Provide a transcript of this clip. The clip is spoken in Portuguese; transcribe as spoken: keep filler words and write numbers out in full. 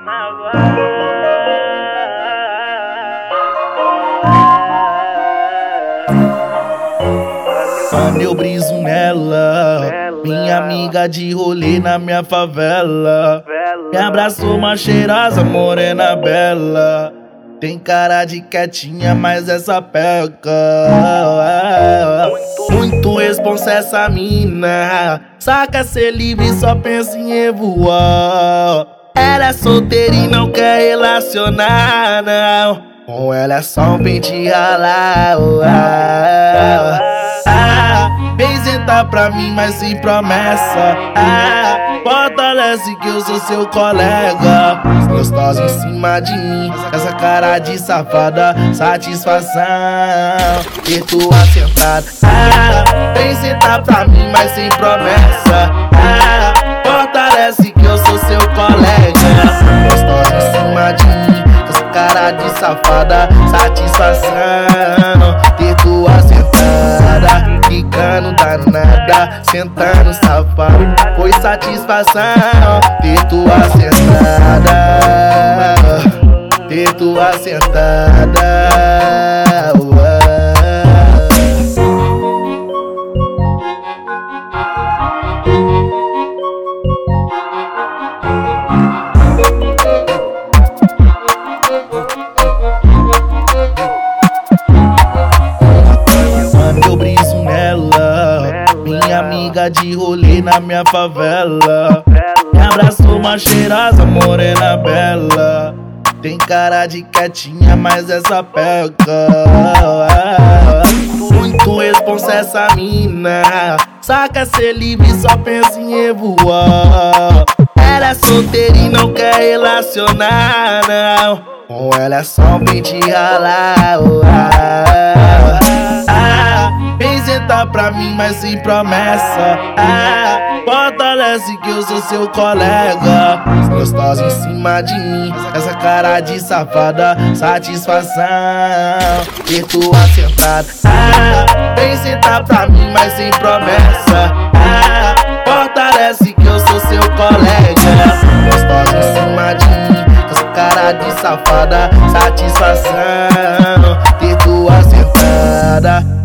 Quando eu briso nela, minha amiga de rolê na minha favela, me abraçou uma cheirosa morena bela. Tem cara de quietinha, mas essa peca. Muito responsa essa mina, saca ser livre, só pensa em voar. Ela é solteira e não quer relacionar, não. Com ela é só um pente ralar. Ah, vem sentar pra mim, mas sem promessa. Ah, fortalece que eu sou seu colega. Gostosa em cima de mim, essa cara de safada, satisfação ter tua sentada. Ah, vem sentar pra mim, mas sem promessa. Ah, fortalece que eu sou seu colega. Gostosa em cima de mim, essa cara de safada, satisfação ter tua sentada. Ficando danada, sentando safado, foi satisfação ter tua sentada, ter tua sentada. Quando eu briso nela, minha amiga de rolê na minha favela, me abraçou uma cheirosa morena bela. Tem cara de quietinha, mas essa peca. Muito responsa essa mina, saca ser livre, só pensa em voar. Ela é solteira e não quer relacionar, não. Com ela é só um pente ralar. Ah, vem sentar pra mim, mas sem promessa. Ah, fortalece que eu sou seu colega. Gostosa em cima de mim, essa cara de safada, satisfação ter tua sentada. Ah, vem sentar pra mim, mas sem promessa. Ah, fortalece que eu sou seu colega. Gostosa em cima de mim, essa cara de safada, satisfação ter tua sentada.